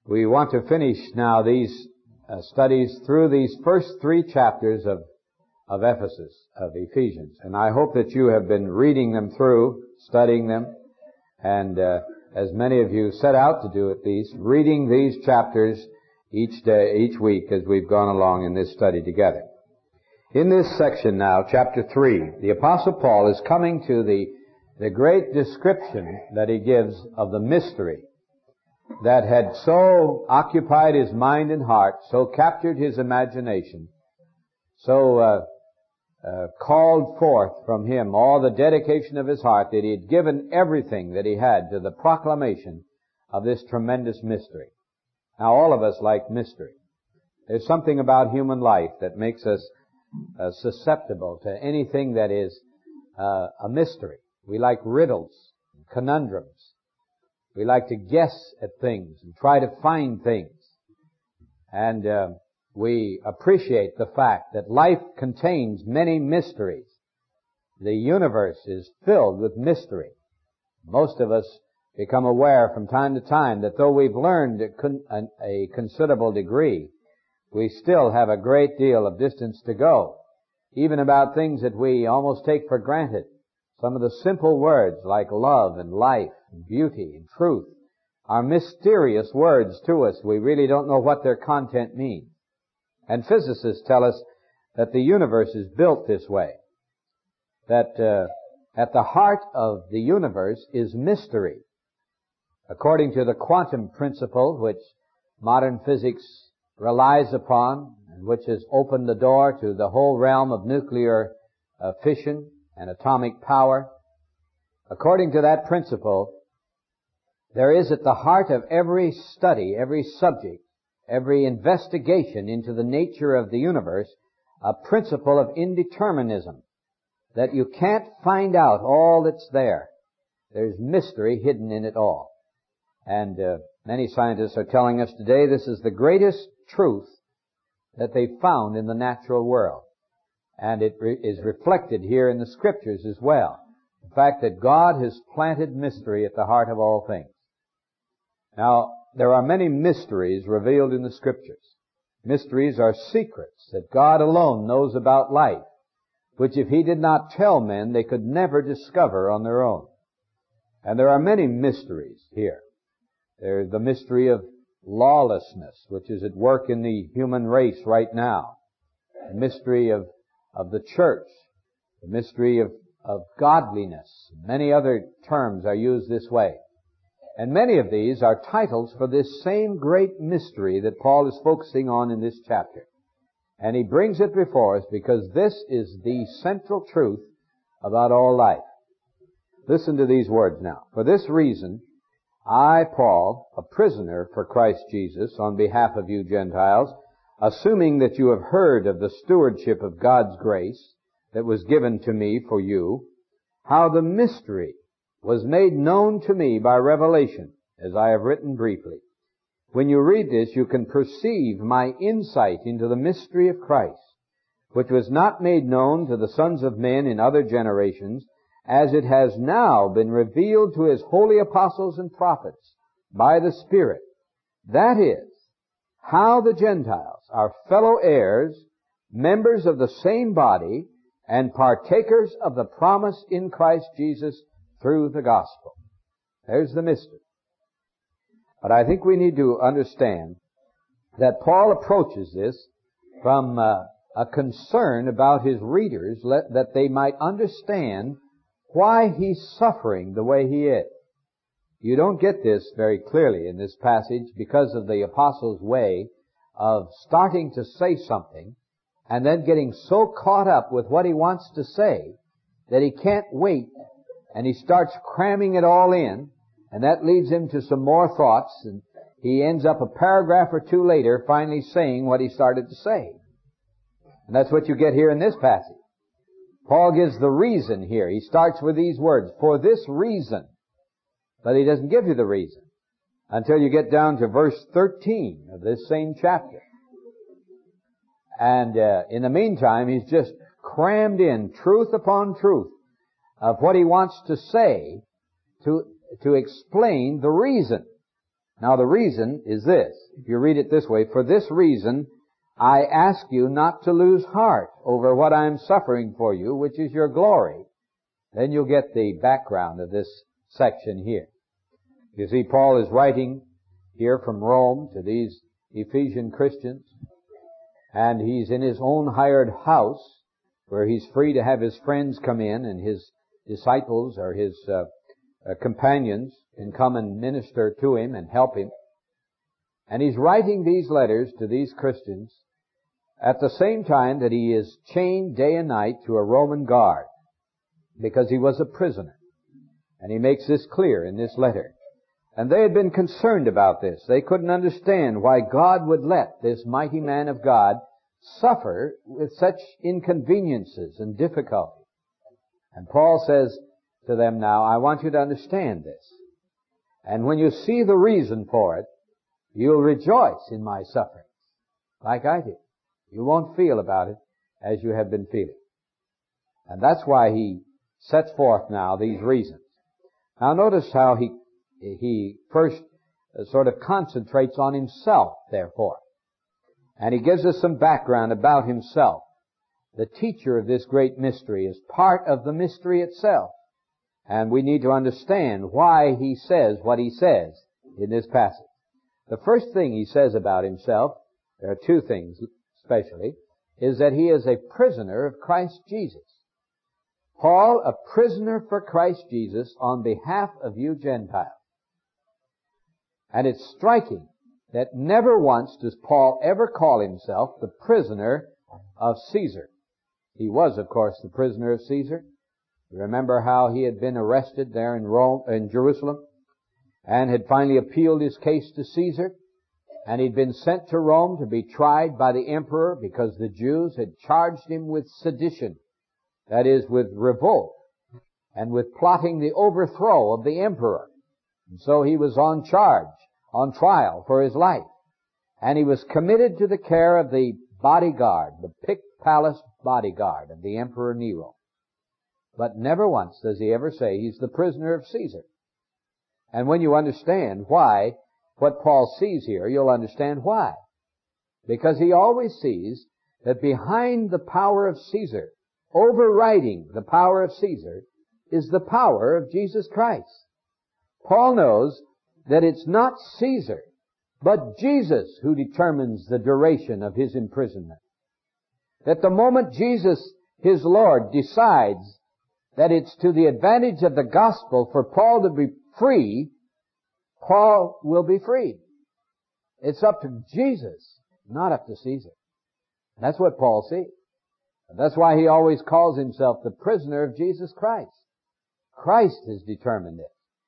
We want to finish now these studies through these first 3 chapters of Ephesians. And I hope that you have been reading them through, studying them, and as many of you set out to do at least, reading these chapters each day, each week as we've gone along in this study together. In this section now, chapter 3, the Apostle Paul is coming to the great description that he gives of the mystery that had so occupied his mind and heart, so captured his imagination, so called forth from him all the dedication of his heart that he had given everything that he had to the proclamation of this tremendous mystery. Now, all of us like mystery. There's something about human life that makes us susceptible to anything that is a mystery. We like riddles, conundrums. We like to guess at things and try to find things. And we appreciate the fact that life contains many mysteries. The universe is filled with mystery. Most of us become aware from time to time that though we've learned a considerable degree, we still have a great deal of distance to go, even about things that we almost take for granted. Some of the simple words like love and life and beauty and truth are mysterious words to us. We really don't know what their content means. And physicists tell us that the universe is built this way, that at the heart of the universe is mystery. According to the quantum principle, which modern physics relies upon, and which has opened the door to the whole realm of nuclear fission and atomic power, according to that principle, there is at the heart of every study, every subject, every investigation into the nature of the universe, a principle of indeterminism, that you can't find out all that's there. There's mystery hidden in it all. And many scientists are telling us today this is the greatest truth that they've found in the natural world. And it is reflected here in the Scriptures as well. The fact that God has planted mystery at the heart of all things. Now, there are many mysteries revealed in the Scriptures. Mysteries are secrets that God alone knows about life, which if He did not tell men, they could never discover on their own. And there are many mysteries here. There's the mystery of lawlessness, which is at work in the human race right now. The mystery of the church. The mystery of godliness. Many other terms are used this way. And many of these are titles for this same great mystery that Paul is focusing on in this chapter. And he brings it before us because this is the central truth about all life. Listen to these words now. For this reason, I, Paul, a prisoner for Christ Jesus, on behalf of you Gentiles, assuming that you have heard of the stewardship of God's grace that was given to me for you, how the mystery was made known to me by revelation, as I have written briefly. When you read this, you can perceive my insight into the mystery of Christ, which was not made known to the sons of men in other generations, as it has now been revealed to His holy apostles and prophets by the Spirit. That is, how the Gentiles are fellow heirs, members of the same body, and partakers of the promise in Christ Jesus through the gospel. There's the mystery. But I think we need to understand that Paul approaches this from a concern about his readers that they might understand why he's suffering the way he is. You don't get this very clearly in this passage because of the apostle's way of starting to say something and then getting so caught up with what he wants to say that he can't wait, and he starts cramming it all in, and that leads him to some more thoughts, and he ends up a paragraph or two later finally saying what he started to say. And that's what you get here in this passage. Paul gives the reason here. He starts with these words, for this reason. But he doesn't give you the reason until you get down to verse 13 of this same chapter. And in the meantime, he's just crammed in truth upon truth of what he wants to say to explain the reason. Now the reason is this. If you read it this way, for this reason I ask you not to lose heart over what I am suffering for you, which is your glory. Then you'll get the background of this section here. You see, Paul is writing here from Rome to these Ephesian Christians, and he's in his own hired house where he's free to have his friends come in, and his disciples or his companions can come and minister to him and help him. And he's writing these letters to these Christians at the same time that he is chained day and night to a Roman guard, because he was a prisoner. And he makes this clear in this letter. And they had been concerned about this. They couldn't understand why God would let this mighty man of God suffer with such inconveniences and difficulty. And Paul says to them now, I want you to understand this. And when you see the reason for it, you'll rejoice in my sufferings, like I did. You won't feel about it as you have been feeling. And that's why he sets forth now these reasons. Now notice how he first sort of concentrates on himself, therefore. And he gives us some background about himself. The teacher of this great mystery is part of the mystery itself. And we need to understand why he says what he says in this passage. The first thing he says about himself, there are two things especially, is that he is a prisoner of Christ Jesus. Paul, a prisoner for Christ Jesus on behalf of you Gentiles. And it's striking that never once does Paul ever call himself the prisoner of Caesar. He was, of course, the prisoner of Caesar. You remember how he had been arrested there in Jerusalem, and had finally appealed his case to Caesar, and he'd been sent to Rome to be tried by the emperor because the Jews had charged him with sedition, that is, with revolt, and with plotting the overthrow of the emperor. And so he was on trial for his life. And he was committed to the care of the bodyguard, the picked palace bodyguard of the Emperor Nero. But never once does he ever say he's the prisoner of Caesar. And when you understand why, what Paul sees here, you'll understand why. Because he always sees that behind the power of Caesar, overriding the power of Caesar, is the power of Jesus Christ. Paul knows that it's not Caesar, but Jesus who determines the duration of his imprisonment. That the moment Jesus, his Lord, decides that it's to the advantage of the gospel for Paul to be free, Paul will be free. It's up to Jesus, not up to Caesar. That's what Paul sees. And that's why he always calls himself the prisoner of Jesus Christ. Christ has determined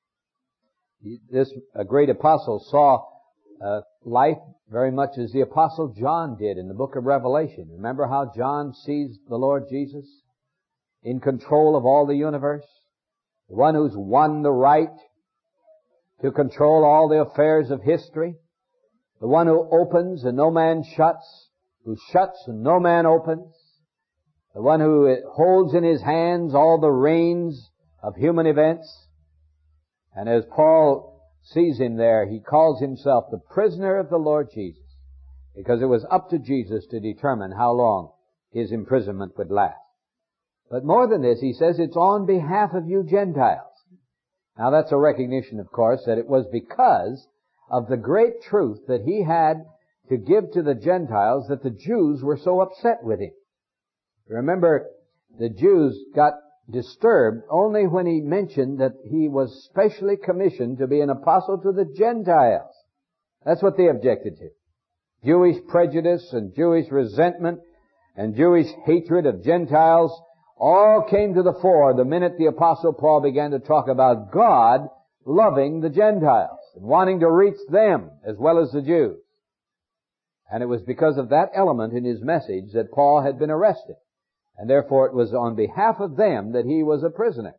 it. This great apostle saw life very much as the apostle John did in the book of Revelation. Remember how John sees the Lord Jesus in control of all the universe? The one who's won the right to control all the affairs of history. The one who opens and no man shuts, who shuts and no man opens. The one who holds in his hands all the reins of human events. And as Paul sees him there, he calls himself the prisoner of the Lord Jesus, because it was up to Jesus to determine how long his imprisonment would last. But more than this, he says it's on behalf of you Gentiles. Now that's a recognition, of course, that it was because of the great truth that he had to give to the Gentiles that the Jews were so upset with him. Remember, the Jews got disturbed only when he mentioned that he was specially commissioned to be an apostle to the Gentiles. That's what they objected to. Jewish prejudice and Jewish resentment and Jewish hatred of Gentiles all came to the fore the minute the apostle Paul began to talk about God loving the Gentiles and wanting to reach them as well as the Jews. And it was because of that element in his message that Paul had been arrested. And therefore it was on behalf of them that he was a prisoner.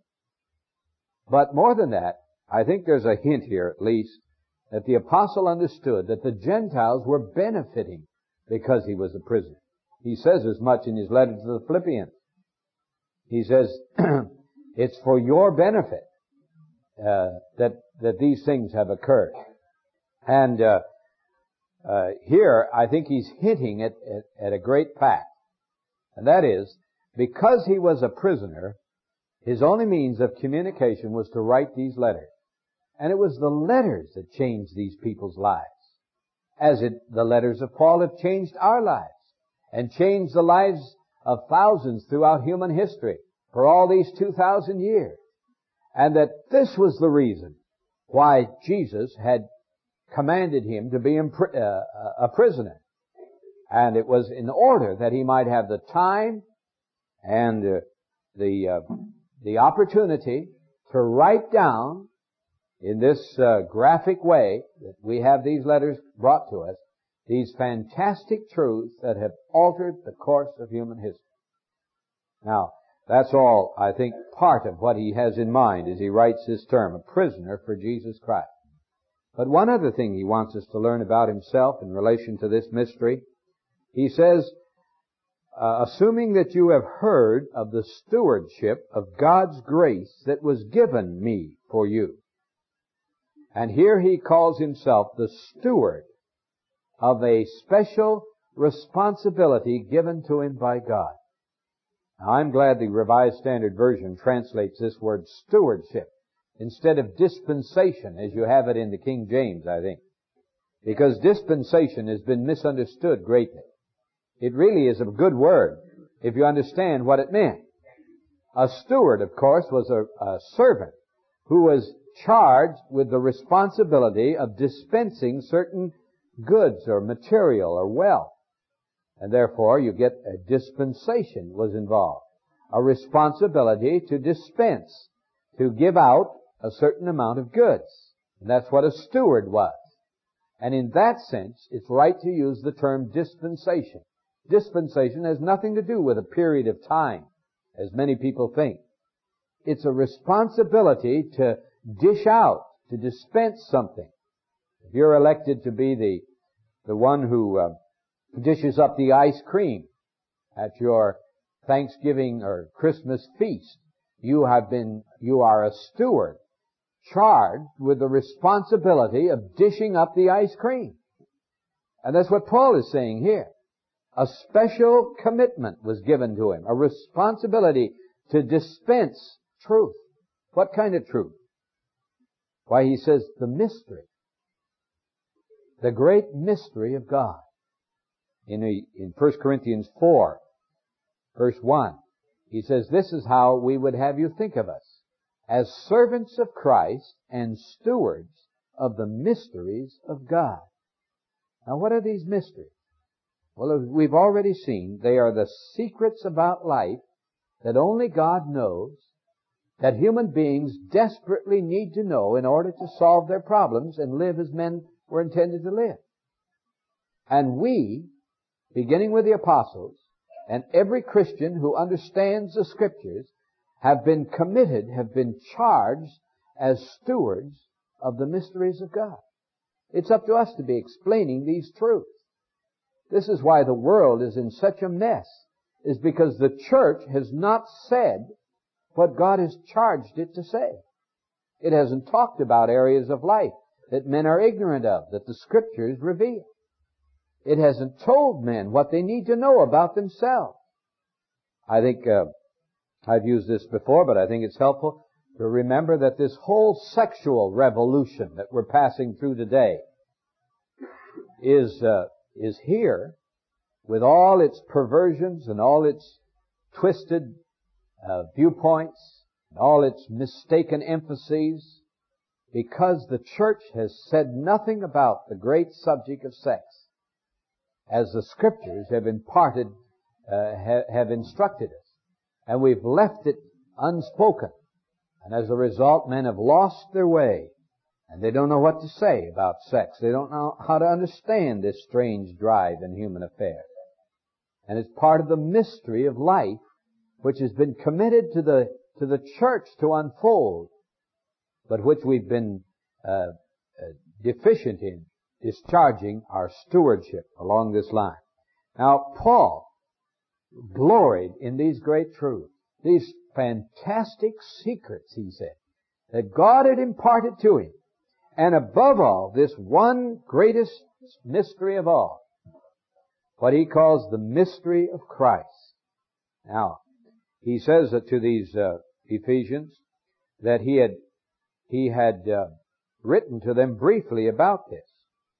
But more than that, I think there's a hint here at least that the apostle understood that the Gentiles were benefiting because he was a prisoner. He says as much in his letter to the Philippians. He says, it's for your benefit that these things have occurred. And here, I think he's hinting at a great fact. And that is, because he was a prisoner, his only means of communication was to write these letters. And it was the letters that changed these people's lives. As the letters of Paul have changed our lives and changed the lives of thousands throughout human history for all these 2,000 years. And that this was the reason why Jesus had commanded him to be a prisoner. And it was in order that he might have the time and the opportunity to write down in this graphic way that we have these letters brought to us, these fantastic truths that have altered the course of human history. Now, that's all, I think, part of what he has in mind as he writes this term, a prisoner for Jesus Christ. But one other thing he wants us to learn about himself in relation to this mystery, he says, assuming that you have heard of the stewardship of God's grace that was given me for you. And here he calls himself the steward of a special responsibility given to him by God. Now, I'm glad the Revised Standard Version translates this word stewardship instead of dispensation, as you have it in the King James, I think. Because dispensation has been misunderstood greatly. It really is a good word if you understand what it meant. A steward, of course, was a servant who was charged with the responsibility of dispensing certain goods or material or wealth. And therefore, you get a dispensation was involved. A responsibility to dispense, to give out a certain amount of goods. And that's what a steward was. And in that sense, it's right to use the term dispensation. Dispensation has nothing to do with a period of time, as many people think. It's a responsibility to dish out, to dispense something. If you're elected to be the one who dishes up the ice cream at your Thanksgiving or Christmas feast, you are a steward charged with the responsibility of dishing up the ice cream. And that's what Paul is saying here. A special commitment was given to him, a responsibility to dispense truth. What kind of truth? Why, he says, the mystery. The great mystery of God. In 1 Corinthians 4, verse 1, he says, this is how we would have you think of us, as servants of Christ and stewards of the mysteries of God. Now, what are these mysteries? Well, as we've already seen, they are the secrets about life that only God knows, that human beings desperately need to know in order to solve their problems and live as men were intended to live. And we, beginning with the apostles, and every Christian who understands the Scriptures, have been committed, have been charged as stewards of the mysteries of God. It's up to us to be explaining these truths. This is why the world is in such a mess, is because the church has not said what God has charged it to say. It hasn't talked about areas of life that men are ignorant of, that the Scriptures reveal. It hasn't told men what they need to know about themselves. I think I've used this before, but I think it's helpful to remember that this whole sexual revolution that we're passing through today is here with all its perversions and all its twisted viewpoints, and all its mistaken emphases, because the church has said nothing about the great subject of sex, as the Scriptures have imparted, have instructed us. And we've left it unspoken. And as a result, men have lost their way. And they don't know what to say about sex. They don't know how to understand this strange drive in human affairs. And it's part of the mystery of life, which has been committed to the church to unfold, but which we've been deficient in discharging our stewardship along this line. Now, Paul gloried in these great truths, these fantastic secrets, he said, that God had imparted to him. And above all, this one greatest mystery of all, what he calls the mystery of Christ. Now, he says that to these Ephesians that he had written to them briefly about this.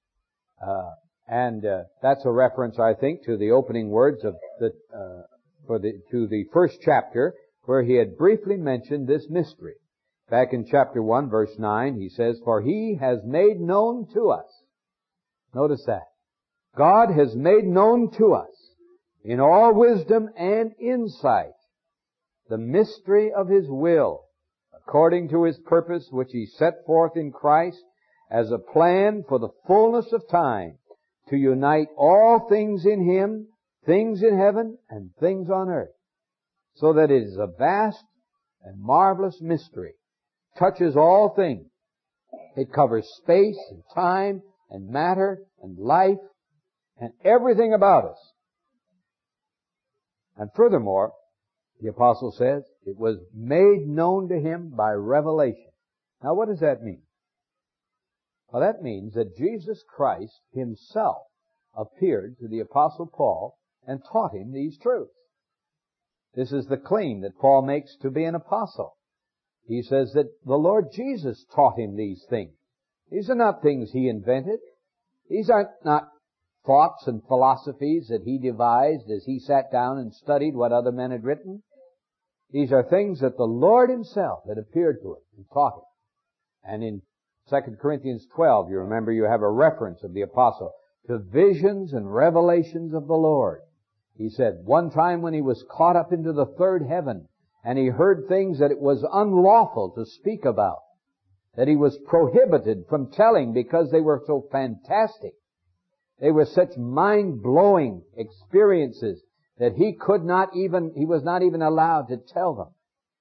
And that's a reference, I think, to the opening words of to the first chapter, where he had briefly mentioned this mystery. Back in chapter 1, verse 9, he says, "For he has made known to us." Notice that. God has made known to us, in all wisdom and insight, the mystery of His will, according to His purpose, which He set forth in Christ as a plan for the fullness of time, to unite all things in Him, things in heaven and things on earth, so that it is a vast and marvelous mystery, touches all things. It covers space and time and matter and life and everything about us. And furthermore, the apostle says, it was made known to him by revelation. Now what does that mean? Well, that means that Jesus Christ Himself appeared to the apostle Paul and taught him these truths. This is the claim that Paul makes to be an apostle. He says that the Lord Jesus taught him these things. These are not things he invented. These are not thoughts and philosophies that he devised as he sat down and studied what other men had written. These are things that the Lord Himself had appeared to him and taught him. And in 2 Corinthians 12, you remember, you have a reference of the apostle to visions and revelations of the Lord. He said, one time when he was caught up into the third heaven, and he heard things that it was unlawful to speak about, that he was prohibited from telling because they were so fantastic. They were such mind-blowing experiences that he was not even allowed to tell them.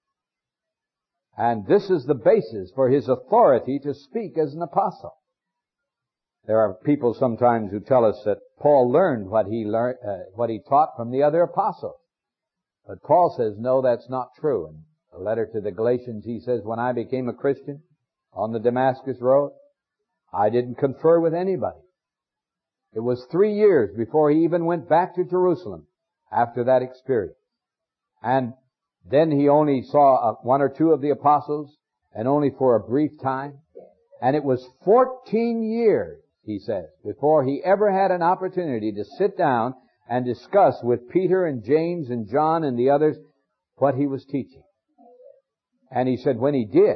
And this is the basis for his authority to speak as an apostle. There are people sometimes who tell us that Paul learned what he taught from the other apostles. But Paul says, no, that's not true. In the letter to the Galatians, he says, when I became a Christian on the Damascus Road, I didn't confer with anybody. It was 3 years before he even went back to Jerusalem after that experience. And then he only saw one or two of the apostles, and only for a brief time. And it was 14 years, he says, before he ever had an opportunity to sit down and discuss with Peter and James and John and the others what he was teaching. And he said when he did,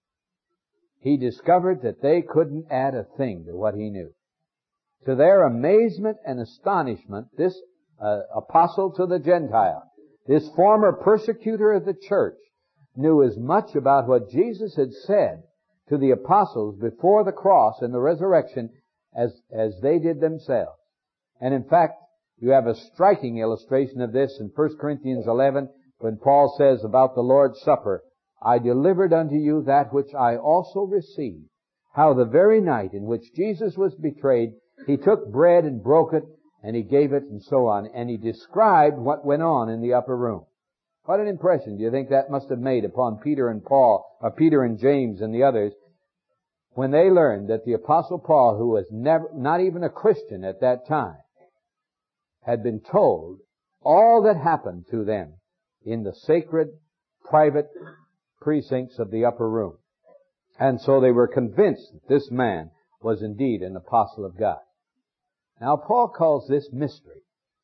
he discovered that they couldn't add a thing to what he knew. To their amazement and astonishment, this apostle to the Gentile, this former persecutor of the church, knew as much about what Jesus had said to the apostles before the cross and the resurrection as they did themselves. And in fact, you have a striking illustration of this in 1 Corinthians 11 when Paul says about the Lord's Supper, I delivered unto you that which I also received, how the very night in which Jesus was betrayed, He took bread and broke it, and He gave it, and so on. And He described what went on in the upper room. What an impression do you think that must have made upon Peter and Paul, or Peter and James and the others, when they learned that the Apostle Paul, who was not even a Christian at that time, had been told all that happened to them in the sacred, private precincts of the upper room. And so they were convinced that this man was indeed an apostle of God. Now Paul calls this mystery,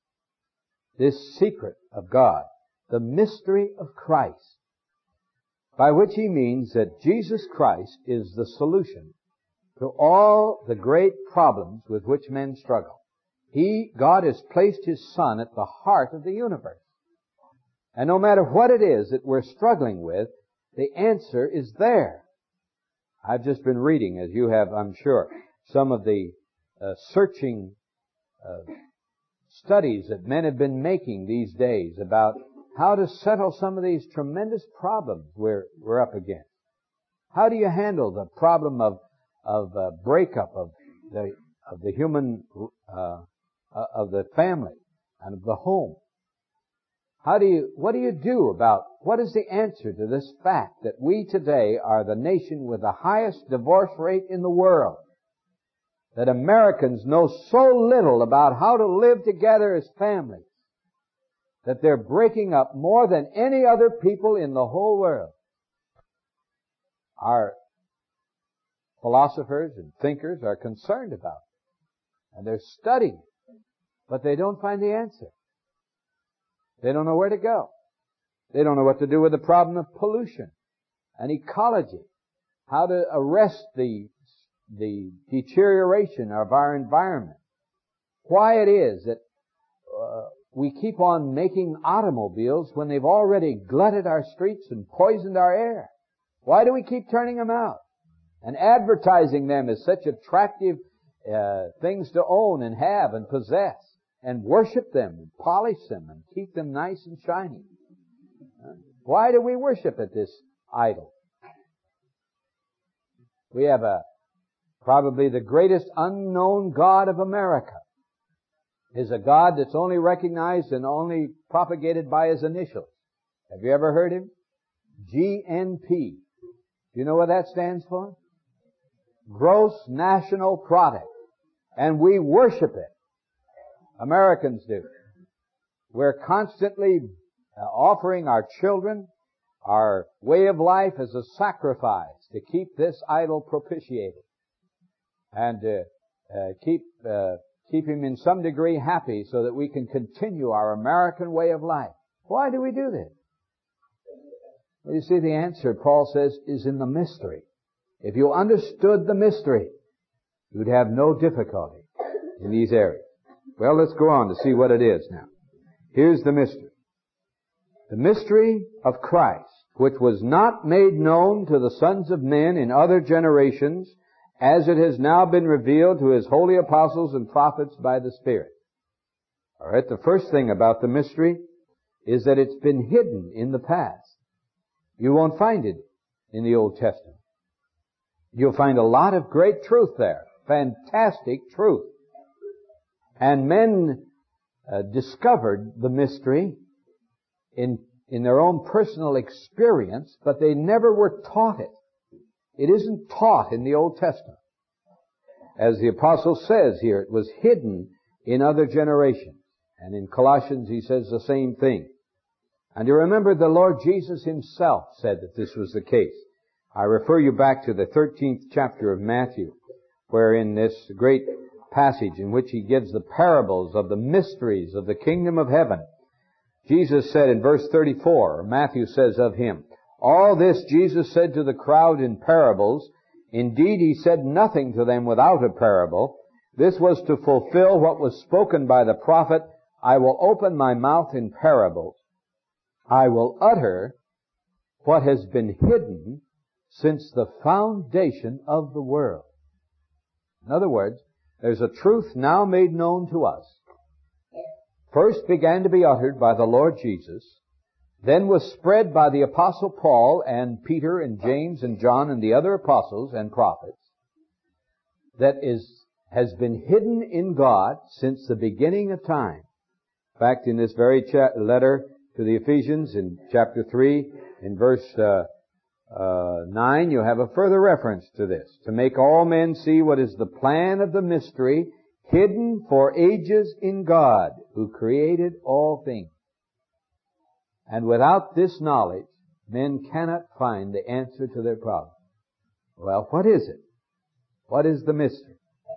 this secret of God, the mystery of Christ, by which he means that Jesus Christ is the solution to all the great problems with which men struggle. God has placed His Son at the heart of the universe. And no matter what it is that we're struggling with, the answer is there. I've just been reading, as you have, I'm sure, some of the searching studies that men have been making these days about how to settle some of these tremendous problems we're up against. How do you handle the problem of breakup of the human of the family and of the home? What do you do about, what is the answer to this fact that we today are the nation with the highest divorce rate in the world? That Americans know so little about how to live together as families, that they're breaking up more than any other people in the whole world. Our philosophers and thinkers are concerned about it, and they're studying it, but they don't find the answer. They don't know where to go. They don't know what to do with the problem of pollution and ecology, how to arrest the deterioration of our environment. Why it is that we keep on making automobiles when they've already glutted our streets and poisoned our air. Why do we keep turning them out and advertising them as such attractive things to own and have and possess, and worship them and polish them and keep them nice and shiny? Why do we worship at this idol? We have probably the greatest unknown God of America is a God that's only recognized and only propagated by his initials. Have you ever heard him? GNP. Do you know what that stands for? Gross National Product. And we worship it. Americans do. We're constantly offering our children our way of life as a sacrifice to keep this idol propitiated and keep him in some degree happy so that we can continue our American way of life. Why do we do this? Well, you see, the answer, Paul says, is in the mystery. If you understood the mystery, you'd have no difficulty in these areas. Well, let's go on to see what it is now. Here's the mystery. The mystery of Christ, which was not made known to the sons of men in other generations, as it has now been revealed to his holy apostles and prophets by the Spirit. All right, the first thing about the mystery is that it's been hidden in the past. You won't find it in the Old Testament. You'll find a lot of great truth there, fantastic truth. And men discovered the mystery in their own personal experience, but they never were taught it. It isn't taught in the Old Testament. As the apostle says here, it was hidden in other generations. And in Colossians he says the same thing. And you remember the Lord Jesus himself said that this was the case. I refer you back to the 13th chapter of Matthew, where in this great passage in which he gives the parables of the mysteries of the kingdom of heaven, Jesus said in verse 34, Matthew says of him, all this Jesus said to the crowd in parables. Indeed, he said nothing to them without a parable. This was to fulfill what was spoken by the prophet, I will open my mouth in parables. I will utter what has been hidden since the foundation of the world. In other words, there's a truth now made known to us. First began to be uttered by the Lord Jesus, then was spread by the Apostle Paul and Peter and James and John and the other apostles and prophets, that has been hidden in God since the beginning of time. In fact, in this very letter to the Ephesians in chapter 3, in verse 9, you have a further reference to this. To make all men see what is the plan of the mystery hidden for ages in God, who created all things. And without this knowledge, men cannot find the answer to their problem. Well, what is it? What is the mystery?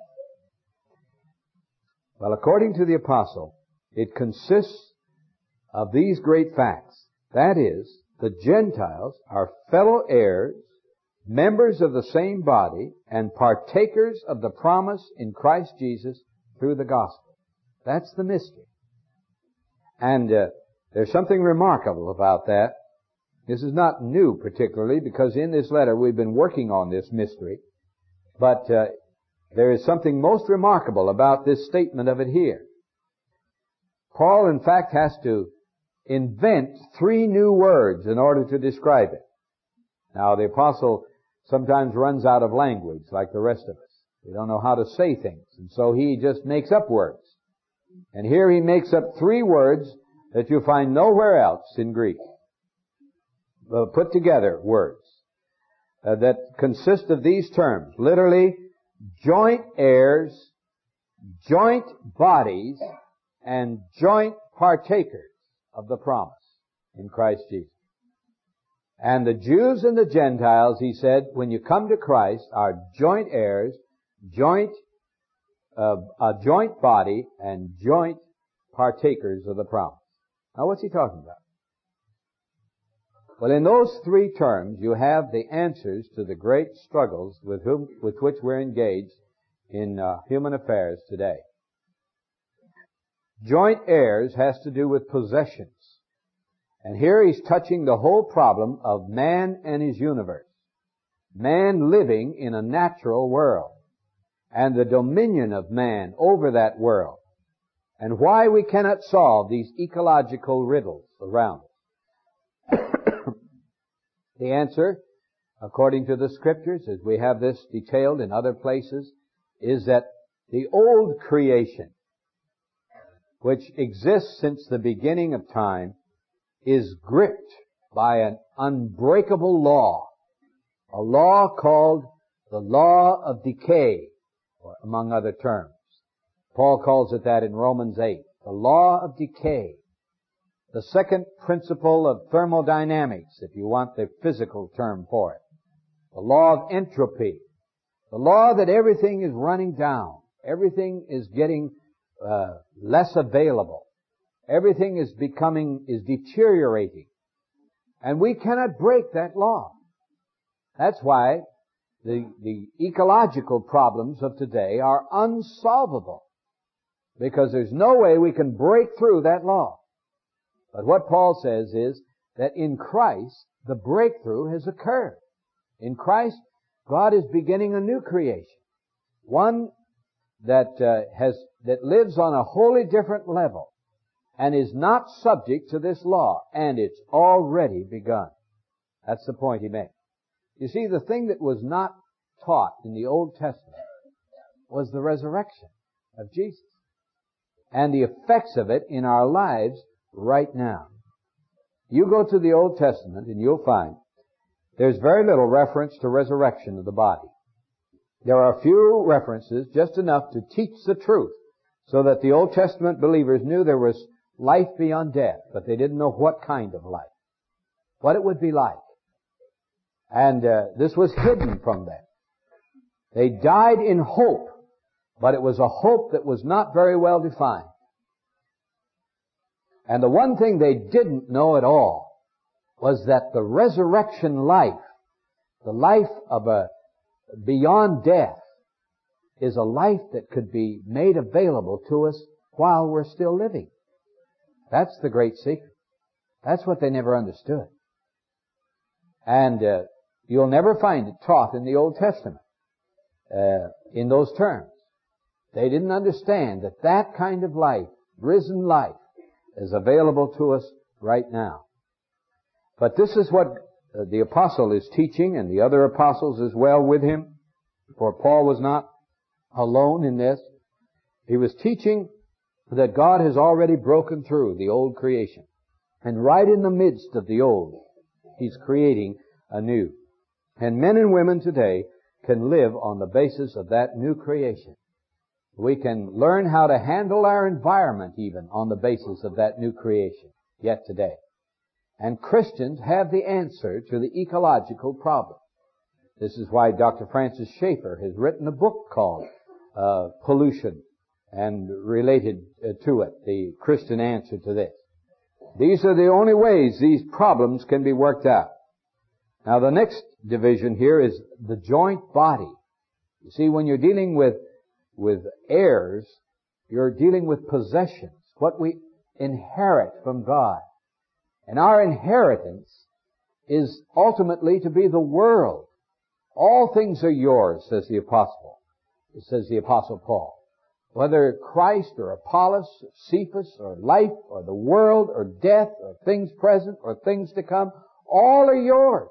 Well, according to the apostle, it consists of these great facts. That is, the Gentiles are fellow heirs, members of the same body, and partakers of the promise in Christ Jesus through the gospel. That's the mystery. And there's something remarkable about that. This is not new particularly, because in this letter we've been working on this mystery. But there is something most remarkable about this statement of it here. Paul, in fact, has to invent 3 new words in order to describe it. Now, the apostle sometimes runs out of language like the rest of us. We don't know how to say things, and so he just makes up words. And here he makes up 3 words that you find nowhere else in Greek. Put together words that consist of these terms, literally joint heirs, joint bodies, and joint partakers of the promise in Christ Jesus. And the Jews and the Gentiles, he said, when you come to Christ, are joint heirs, a joint body, and joint partakers of the promise. Now what's he talking about? Well, in those three terms, you have the answers to the great struggles with which we're engaged in human affairs today. Joint heirs has to do with possessions. And here he's touching the whole problem of man and his universe. Man living in a natural world, and the dominion of man over that world, and why we cannot solve these ecological riddles around us. The answer, according to the Scriptures, as we have this detailed in other places, is that the old creation, which exists since the beginning of time, is gripped by an unbreakable law, a law called the law of decay, or among other terms. Paul calls it that in Romans 8, the law of decay. The second principle of thermodynamics, if you want the physical term for it. The law of entropy. The law that everything is running down. Everything is getting less available. Everything is deteriorating. And we cannot break that law. That's why the ecological problems of today are unsolvable. Because there's no way we can break through that law. But what Paul says is that in Christ, the breakthrough has occurred. In Christ, God is beginning a new creation. One that lives on a wholly different level and is not subject to this law. And it's already begun. That's the point he makes. You see, the thing that was not taught in the Old Testament was the resurrection of Jesus and the effects of it in our lives right now. You go to the Old Testament and you'll find there's very little reference to resurrection of the body. There are a few references, just enough to teach the truth, so that the Old Testament believers knew there was life beyond death, but they didn't know what kind of life, what it would be like. And this was hidden from them. They died in hope, but it was a hope that was not very well defined. And the one thing they didn't know at all was that the resurrection life, the life of a beyond death, is a life that could be made available to us while we're still living. That's the great secret. That's what they never understood. And you'll never find it taught in the Old Testament in those terms. They didn't understand that that kind of life, risen life, is available to us right now. But this is what the apostle is teaching, and the other apostles as well with him, for Paul was not alone in this. He was teaching that God has already broken through the old creation. And right in the midst of the old, He's creating a new. And men and women today can live on the basis of that new creation. We can learn how to handle our environment even on the basis of that new creation yet today. And Christians have the answer to the ecological problem. This is why Dr. Francis Schaeffer has written a book called Pollution and related to it, the Christian answer to this. These are the only ways these problems can be worked out. Now the next division here is the joint body. You see, when you're dealing with heirs, you're dealing with possessions, what we inherit from God. And our inheritance is ultimately to be the world. All things are yours, says the Apostle Paul. Whether Christ or Apollos, or Cephas, or life, or the world, or death, or things present, or things to come, all are yours.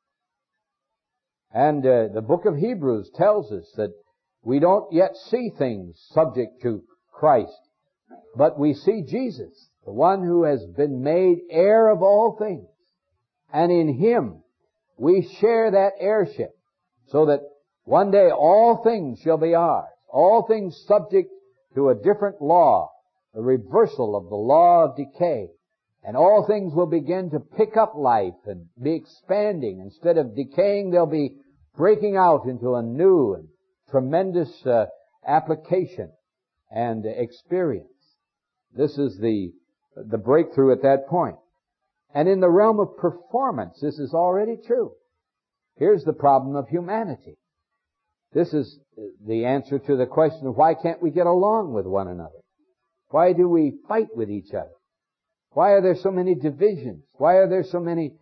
And the book of Hebrews tells us that we don't yet see things subject to Christ, but we see Jesus, the one who has been made heir of all things. And in Him we share that heirship, so that one day all things shall be ours. All things subject to a different law, the reversal of the law of decay. And all things will begin to pick up life and be expanding. Instead of decaying, they'll be breaking out into a new and tremendous application and experience. This is the breakthrough at that point. And in the realm of performance, this is already true. Here's the problem of humanity. This is the answer to the question of why can't we get along with one another? Why do we fight with each other? Why are there so many divisions? Why are there so many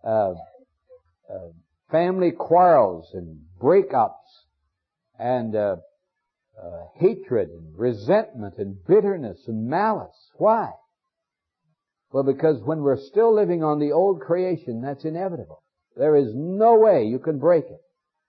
family quarrels and breakups and hatred and resentment and bitterness and malice? Why? Well, because when we're still living on the old creation, that's inevitable. There is no way you can break it.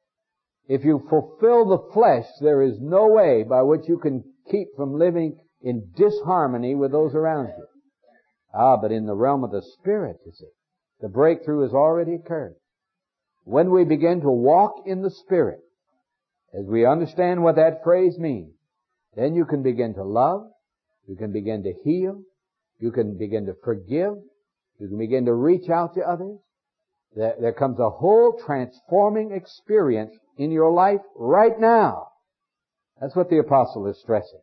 If you fulfill the flesh, there is no way by which you can keep from living in disharmony with those around you. But in the realm of the Spirit, you see, the breakthrough has already occurred. When we begin to walk in the Spirit, as we understand what that phrase means, then you can begin to love, you can begin to heal, you can begin to forgive, you can begin to reach out to others. There comes a whole transforming experience in your life right now. That's what the apostle is stressing.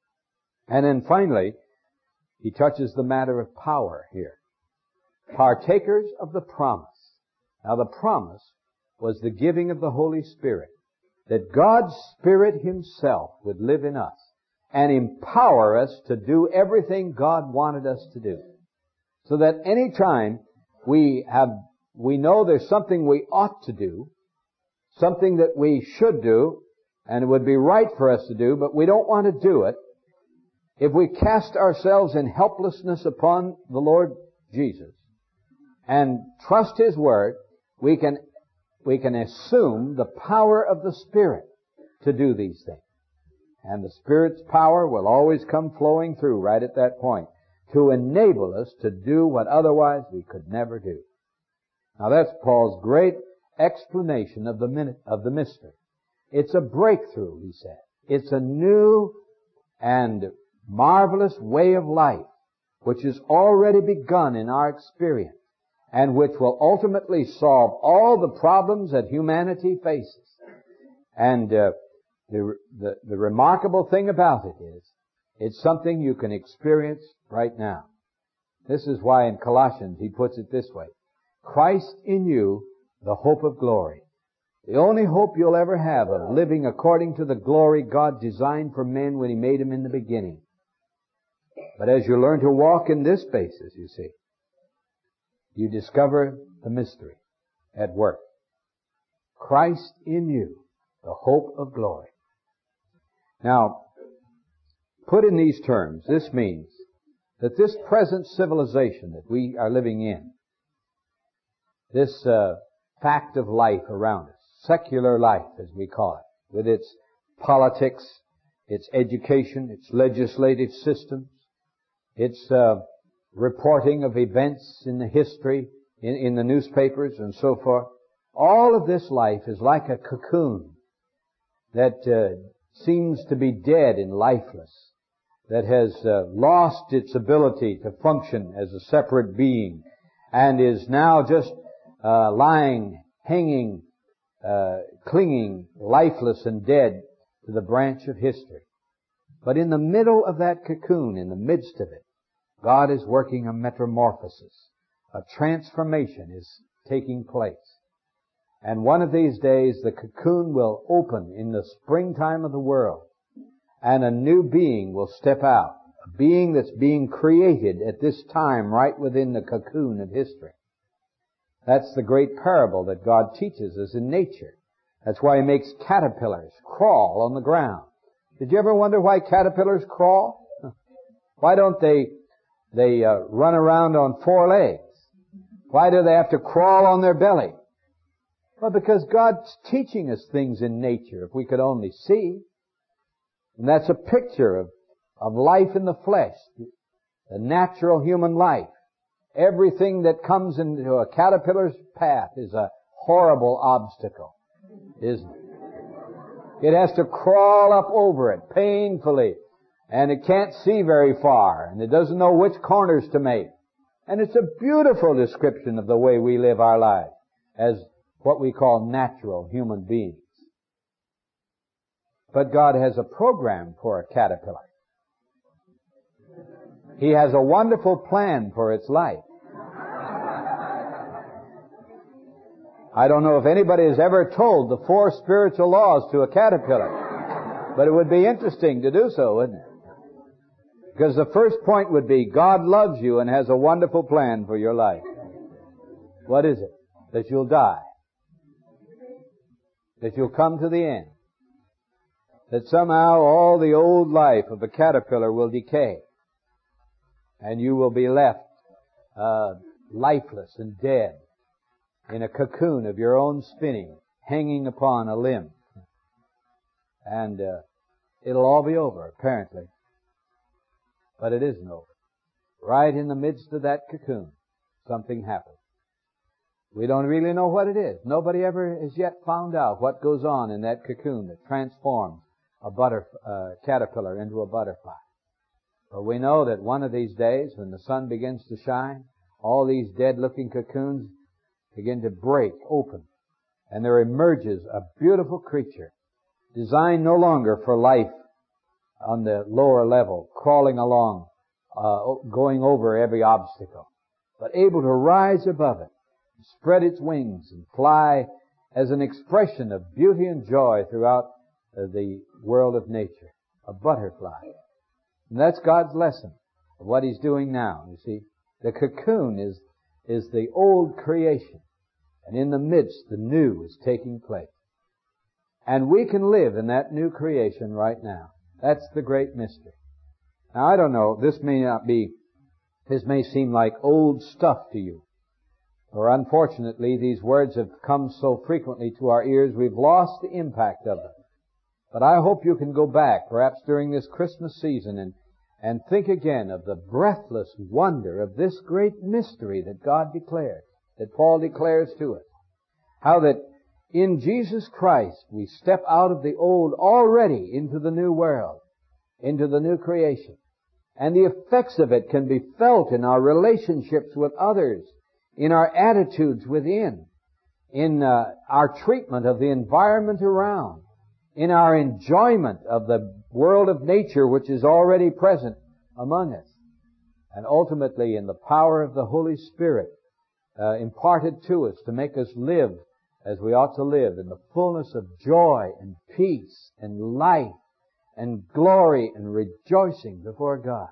And then finally, he touches the matter of power here. Partakers of the promise. Now the promise was the giving of the Holy Spirit, that God's Spirit Himself would live in us and empower us to do everything God wanted us to do. So that any time we know there's something we ought to do, something that we should do, and it would be right for us to do, but we don't want to do it, if we cast ourselves in helplessness upon the Lord Jesus and trust His Word, we can assume the power of the Spirit to do these things. And the Spirit's power will always come flowing through right at that point to enable us to do what otherwise we could never do. Now that's Paul's great explanation of the mystery. It's a breakthrough, he said. It's a new and marvelous way of life which has already begun in our experience and which will ultimately solve all the problems that humanity faces. And the remarkable thing about it is it's something you can experience right now. This is why in Colossians he puts it this way: Christ in you, the hope of glory. The only hope you'll ever have of living according to the glory God designed for men when He made them in the beginning. But as you learn to walk in this basis, you see, you discover the mystery at work. Christ in you, the hope of glory. Now, put in these terms, this means that this present civilization that we are living in, this fact of life around us, secular life as we call it, with its politics, its education, its legislative systems, its reporting of events in the history, in the newspapers and so forth, all of this life is like a cocoon that seems to be dead and lifeless, that has lost its ability to function as a separate being and is now just lying, hanging, clinging, lifeless and dead to the branch of history. But in the middle of that cocoon, in the midst of it, God is working a metamorphosis. A transformation is taking place. And one of these days, the cocoon will open in the springtime of the world, and a new being will step out. A being that's being created at this time right within the cocoon of history. That's the great parable that God teaches us in nature. That's why He makes caterpillars crawl on the ground. Did you ever wonder why caterpillars crawl? Why don't they run around on four legs? Why do they have to crawl on their belly? Well, because God's teaching us things in nature, if we could only see. And that's a picture of life in the flesh. the natural human life. Everything that comes into a caterpillar's path is a horrible obstacle, isn't it? It has to crawl up over it painfully, and it can't see very far, and it doesn't know which corners to make. And it's a beautiful description of the way we live our lives as what we call natural human beings. But God has a program for a caterpillar. He has a wonderful plan for its life. I don't know if anybody has ever told the 4 spiritual laws to a caterpillar, but it would be interesting to do so, wouldn't it? Because the first point would be, God loves you and has a wonderful plan for your life. What is it? That you'll die. That you'll come to the end. That somehow all the old life of a caterpillar will decay. And you will be left lifeless and dead in a cocoon of your own spinning, hanging upon a limb. And it'll all be over, apparently. But it isn't over. Right in the midst of that cocoon, something happens. We don't really know what it is. Nobody ever has yet found out what goes on in that cocoon that transforms a caterpillar into a butterfly. But we know that one of these days, when the sun begins to shine, all these dead-looking cocoons begin to break open, and there emerges a beautiful creature, designed no longer for life on the lower level, crawling along, going over every obstacle, but able to rise above it, spread its wings, and fly as an expression of beauty and joy throughout the world of nature. A butterfly. And that's God's lesson of what He's doing now. You see, the cocoon is the old creation, and in the midst, the new is taking place. And we can live in that new creation right now. That's the great mystery. Now, I don't know, this may seem like old stuff to you. Or unfortunately, these words have come so frequently to our ears, we've lost the impact of them. But I hope you can go back, perhaps during this Christmas season, and think again of the breathless wonder of this great mystery that God declares, that Paul declares to us. How that in Jesus Christ we step out of the old already into the new world, into the new creation. And the effects of it can be felt in our relationships with others, in our attitudes within, in our treatment of the environment around, in our enjoyment of the world of nature which is already present among us, and ultimately in the power of the Holy Spirit imparted to us to make us live as we ought to live, in the fullness of joy and peace and life and glory and rejoicing before God.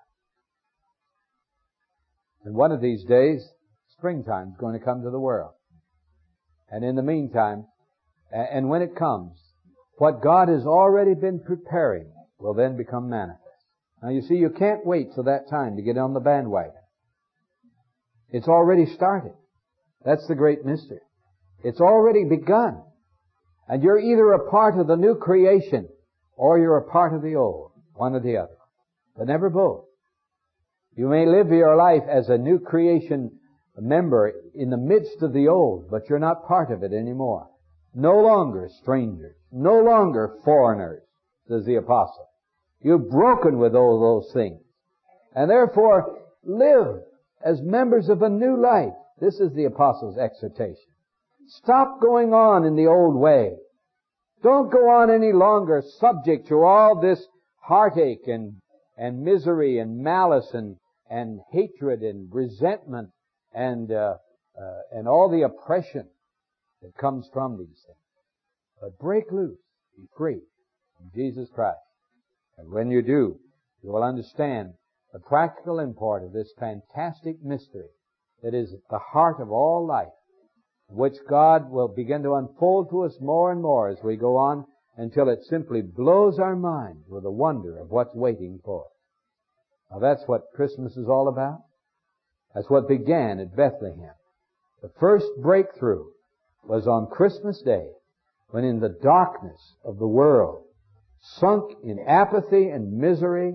And one of these days, springtime is going to come to the world. And in the meantime, and when it comes, what God has already been preparing will then become manifest. Now you see, you can't wait till that time to get on the bandwagon. It's already started. That's the great mystery. It's already begun. And you're either a part of the new creation or you're a part of the old, one or the other. But never both. You may live your life as a new creation member in the midst of the old, but you're not part of it anymore. No longer strangers. No longer foreigners, says the apostle. You've broken with all those things. And therefore, live as members of a new life. This is the apostle's exhortation. Stop going on in the old way. Don't go on any longer subject to all this heartache and misery and malice and hatred and resentment and all the oppression that comes from these things. But break loose, be free in Jesus Christ. And when you do, you will understand the practical import of this fantastic mystery that is at the heart of all life, which God will begin to unfold to us more and more as we go on until it simply blows our minds with the wonder of what's waiting for us. Now that's what Christmas is all about. That's what began at Bethlehem. The first breakthrough was on Christmas Day, when in the darkness of the world, sunk in apathy and misery,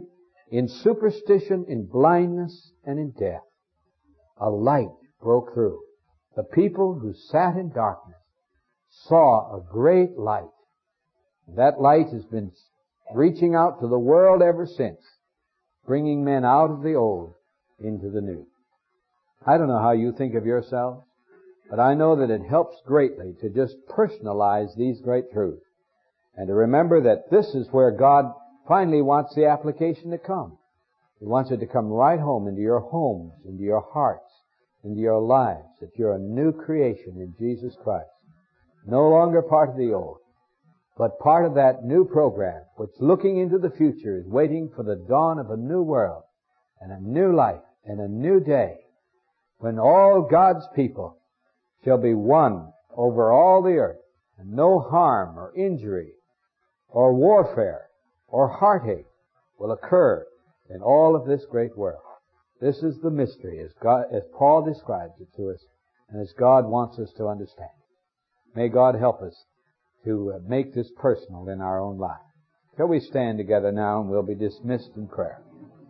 in superstition, in blindness, and in death, a light broke through. The people who sat in darkness saw a great light. That light has been reaching out to the world ever since, bringing men out of the old into the new. I don't know how you think of yourselves, but I know that it helps greatly to just personalize these great truths and to remember that this is where God finally wants the application to come. He wants it to come right home into your homes, into your hearts, into your lives, that you're a new creation in Jesus Christ. No longer part of the old, but part of that new program which, looking into the future, is waiting for the dawn of a new world and a new life and a new day when all God's people shall be one over all the earth, and no harm or injury or warfare or heartache will occur in all of this great world. This is the mystery as Paul describes it to us, and as God wants us to understand. May God help us to make this personal in our own life. Shall we stand together now, and we'll be dismissed in prayer.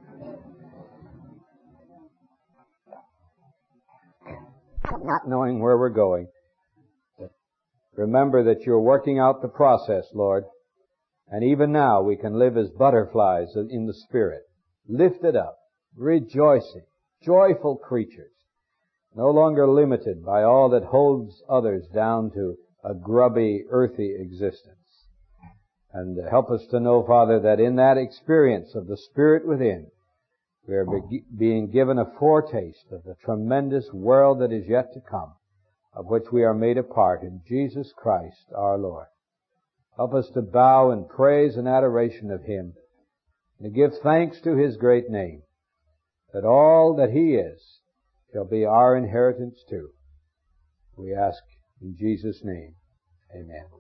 Not knowing where we're going, remember that you're working out the process, Lord. And even now we can live as butterflies in the Spirit, lifted up, rejoicing, joyful creatures, no longer limited by all that holds others down to a grubby, earthy existence. And help us to know, Father, that in that experience of the Spirit within, we are being given a foretaste of the tremendous world that is yet to come, of which we are made a part in Jesus Christ our Lord. Help us to bow in praise and adoration of Him, and to give thanks to His great name, that all that He is shall be our inheritance too. We ask in Jesus' name, amen.